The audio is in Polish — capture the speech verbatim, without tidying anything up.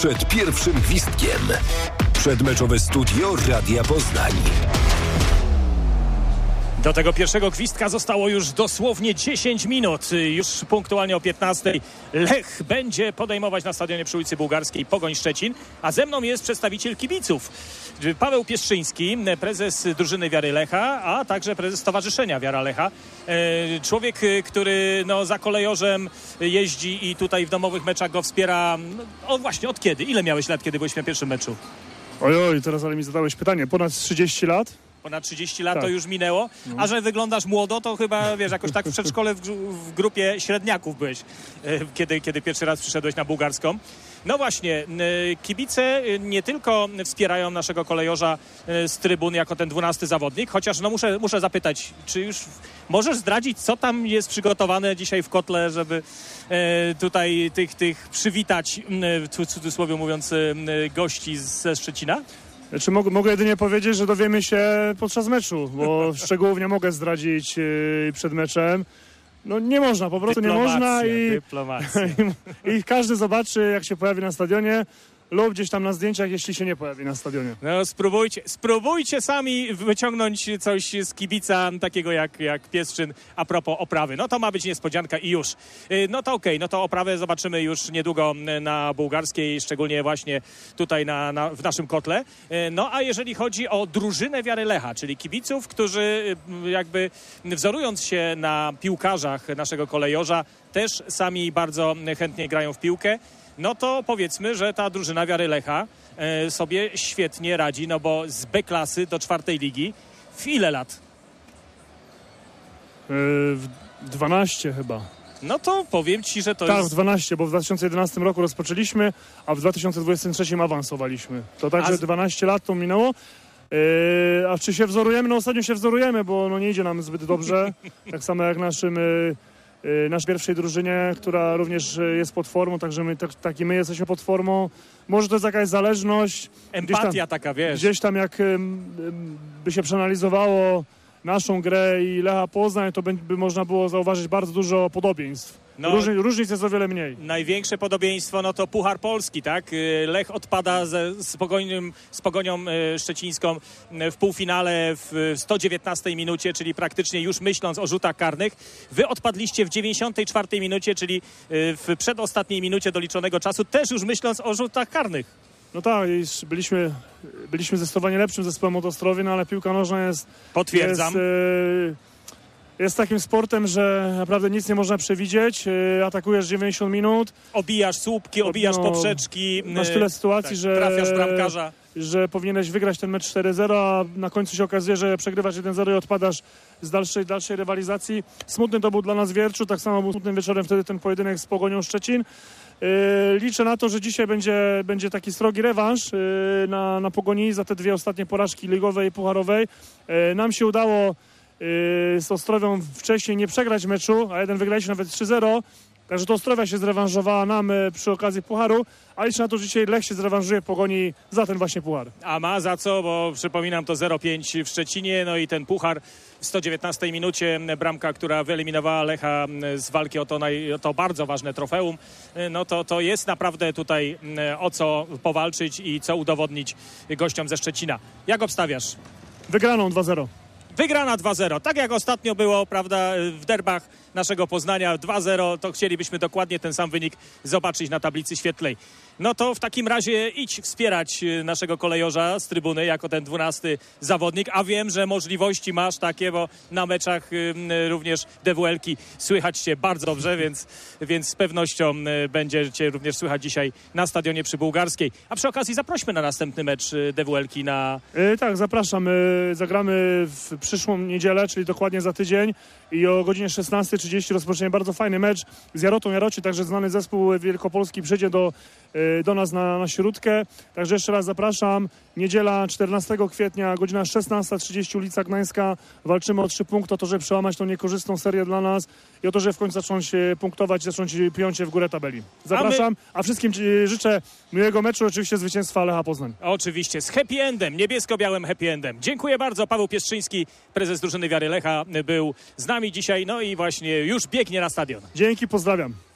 przed pierwszym gwizdkiem. Przedmeczowe studio Radia Poznań. Do tego pierwszego gwizdka zostało już dosłownie dziesięć minut. Już punktualnie o piętnastej Lech będzie podejmować na stadionie przy ulicy Bułgarskiej Pogoń Szczecin, a ze mną jest przedstawiciel kibiców. Paweł Pieszczyński, prezes drużyny Wiary Lecha, a także prezes Stowarzyszenia Wiara Lecha. Człowiek, który no, za kolejorzem jeździ i tutaj w domowych meczach go wspiera. No, o właśnie, od kiedy? Ile miałeś lat, kiedy byłeś na pierwszym meczu? Ojoj, teraz ale mi zadałeś pytanie. Ponad trzydzieści lat? Ponad trzydzieści lat tak. To już minęło, a że wyglądasz młodo, to chyba, wiesz, jakoś tak w przedszkole w, w grupie średniaków byłeś, kiedy, kiedy pierwszy raz przyszedłeś na Bułgarską. No właśnie, kibice nie tylko wspierają naszego kolejorza z trybun jako ten dwunasty zawodnik, chociaż no muszę, muszę zapytać, czy już możesz zdradzić, co tam jest przygotowane dzisiaj w kotle, żeby tutaj tych, tych przywitać, w cudzysłowie mówiąc, gości ze Szczecina? Znaczy, mogę, mogę jedynie powiedzieć, że dowiemy się podczas meczu, bo szczegółów nie mogę zdradzić yy, przed meczem. No nie można, po prostu nie można i, i, i każdy zobaczy, jak się pojawi na stadionie lub gdzieś tam na zdjęciach, jeśli się nie pojawi na stadionie. No spróbujcie, spróbujcie sami wyciągnąć coś z kibica takiego jak, jak Pieszczyn a propos oprawy. No to ma być niespodzianka i już. No to okej, okay, no to oprawę zobaczymy już niedługo na Bułgarskiej, szczególnie właśnie tutaj na, na, w naszym kotle. No a jeżeli chodzi o drużynę Wiary Lecha, czyli kibiców, którzy jakby wzorując się na piłkarzach naszego kolejorza, też sami bardzo chętnie grają w piłkę. No to powiedzmy, że ta drużyna Wiary Lecha e, sobie świetnie radzi, no bo z B-klasy do czwartej ligi w ile lat? Yy, w dwanaście chyba. No to powiem Ci, że to tak, jest... Tak, w dwanaście, bo w dwa tysiące jedenastym roku rozpoczęliśmy, a w dwa tysiące dwudziestym trzecim awansowaliśmy. To także z... dwanaście lat to minęło. Yy, a czy się wzorujemy? No ostatnio się wzorujemy, bo no nie idzie nam zbyt dobrze. Tak samo jak naszym... Yy... naszej pierwszej drużynie, która również jest pod formą, także my, tak, tak i my jesteśmy pod formą. Może to jest jakaś zależność. Empatia tam, taka, wiesz. Gdzieś tam jak by się przeanalizowało naszą grę i Lecha Poznań, to by, by można było zauważyć bardzo dużo podobieństw. No, Różni, różnic jest o wiele mniej. Największe podobieństwo no to Puchar Polski, tak? Lech odpada ze, z, pogonią, z Pogonią Szczecińską w półfinale w sto dziewiętnastej minucie, czyli praktycznie już myśląc o rzutach karnych. Wy odpadliście w dziewięćdziesiątej czwartej minucie, czyli w przedostatniej minucie doliczonego czasu, też już myśląc o rzutach karnych. No tak, byliśmy, byliśmy zdecydowanie lepszym zespołem od Ostrowi, no ale piłka nożna jest... Potwierdzam. Jest, yy... Jest takim sportem, że naprawdę nic nie można przewidzieć. Atakujesz dziewięćdziesiąt minut. Obijasz słupki, obijasz no, poprzeczki. Masz tyle sytuacji, tak, że, trafiasz bramkarza. że powinieneś wygrać ten mecz cztery zero, a na końcu się okazuje, że przegrywasz jeden zero i odpadasz z dalszej, dalszej rywalizacji. Smutny to był dla nas Wierczu, tak samo był smutnym wieczorem wtedy ten pojedynek z Pogonią Szczecin. Liczę na to, że dzisiaj będzie, będzie taki srogi rewanż na, na Pogoni za te dwie ostatnie porażki ligowej i pucharowej. Nam się udało z Ostrowią wcześniej nie przegrać meczu, a jeden wygraliśmy nawet trzy zero. Także to Ostrowia się zrewanżowała nam przy okazji pucharu, a liczę na to, że dzisiaj Lech się zrewanżuje Pogoni za ten właśnie puchar. A ma za co, bo przypominam to zero pięć w Szczecinie, no i ten puchar w sto dziewiętnastej minucie, bramka, która wyeliminowała Lecha z walki o to, naj, o to bardzo ważne trofeum, no to, to jest naprawdę tutaj o co powalczyć i co udowodnić gościom ze Szczecina. Jak obstawiasz? Wygraną dwa zero. Wygrana dwa zero, tak jak ostatnio było, prawda, w derbach naszego Poznania dwa zero, to chcielibyśmy dokładnie ten sam wynik zobaczyć na tablicy świetlej. No to w takim razie idź wspierać naszego kolejorza z trybuny jako ten dwunasty zawodnik, a wiem, że możliwości masz takie, bo na meczach również D W L-ki słychać cię bardzo dobrze, więc, więc z pewnością będzie cię również słychać dzisiaj na stadionie przy Bułgarskiej. A przy okazji zaprośmy na następny mecz D W L-ki na... Yy, tak, zapraszam. Yy, zagramy w przyszłą niedzielę, czyli dokładnie za tydzień i o godzinie szesnastej trzydzieści rozpocznie bardzo fajny mecz z Jarotą Jaroci, także znany zespół wielkopolski przyjdzie do, do nas na, na Śródkę. Także jeszcze raz zapraszam. Niedziela czternastego kwietnia, godzina szesnasta trzydzieści, ulica Gdańska. Walczymy o trzy punkty, o to, żeby przełamać tą niekorzystną serię dla nas i o to, żeby w końcu zacząć punktować, zacząć piąć się w górę tabeli. Zapraszam, a, my... a wszystkim życzę miłego meczu, oczywiście zwycięstwa Lecha Poznań. Oczywiście, z happy endem, niebiesko-białym happy endem. Dziękuję bardzo. Paweł Pieszczyński, prezes drużyny Wiary Lecha, był z nami dzisiaj, no i właśnie już biegnie na stadion. Dzięki, pozdrawiam.